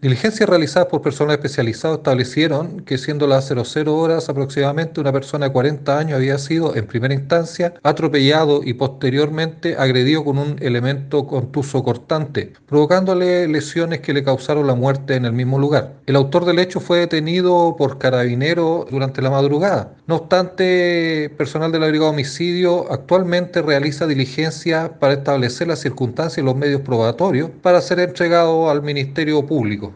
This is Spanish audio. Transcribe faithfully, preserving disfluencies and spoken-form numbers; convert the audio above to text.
Diligencias realizadas por personal especializado establecieron que siendo las cero cero horas aproximadamente una persona de cuarenta años había sido en primera instancia atropellado y posteriormente agredido con un elemento contuso cortante, provocándole lesiones que le causaron la muerte en el mismo lugar. El autor del hecho fue detenido por carabineros durante la madrugada. No obstante, personal de la Brigada de Homicidio actualmente realiza diligencias para establecer las circunstancias y los medios probatorios para ser entregado al Ministerio Público.